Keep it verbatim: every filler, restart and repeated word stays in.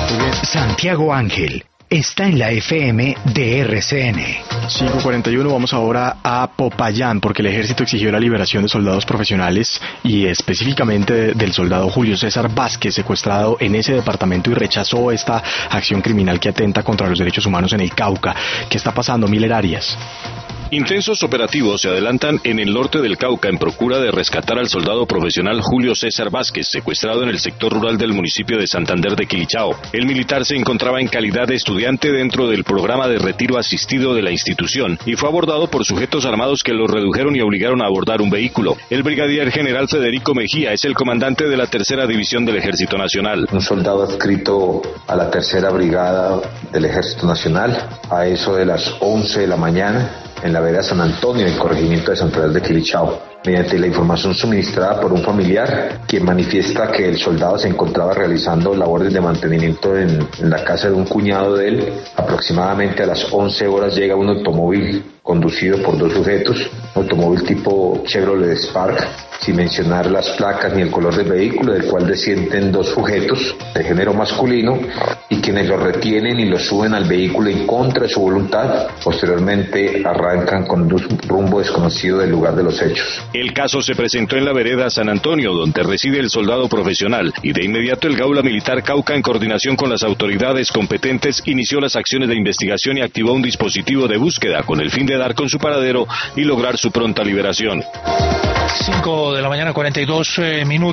Santiago Ángel está en la F M de R C N. cinco cuarenta y uno, vamos ahora a Popayán, porque el ejército exigió la liberación de soldados profesionales y específicamente del soldado Julio César Vázquez, secuestrado en ese departamento, y rechazó esta acción criminal que atenta contra los derechos humanos en el Cauca. ¿Qué está pasando, Miller Arias? Intensos operativos se adelantan en el norte del Cauca en procura de rescatar al soldado profesional Julio César Vázquez, secuestrado en el sector rural del municipio de Santander de Quilichao. El militar se encontraba en calidad de estudiante dentro del programa de retiro asistido de la institución y fue abordado por sujetos armados que lo redujeron y obligaron a abordar un vehículo. El brigadier general Federico Mejía es el comandante de la tercera división del Ejército Nacional. Un soldado adscrito a la tercera brigada del Ejército Nacional, a eso de las once de la mañana, en la vereda San Antonio, en el corregimiento de Santander de Quilichao, mediante la información suministrada por un familiar, quien manifiesta que el soldado se encontraba realizando labores de mantenimiento en, en la casa de un cuñado de él. Aproximadamente a las once horas llega un automóvil conducido por dos sujetos, un automóvil tipo Chevrolet Spark, sin mencionar las placas ni el color del vehículo, del cual descienden dos sujetos de género masculino y quienes lo retienen y lo suben al vehículo en contra de su voluntad. Posteriormente arrancan con un rumbo desconocido del lugar de los hechos. El caso se presentó en la vereda San Antonio, donde reside el soldado profesional, y de inmediato el Gaula Militar Cauca, en coordinación con las autoridades competentes, inició las acciones de investigación y activó un dispositivo de búsqueda con el fin de dar con su paradero y lograr su pronta liberación. cinco de la mañana, cuarenta y dos eh, minutos.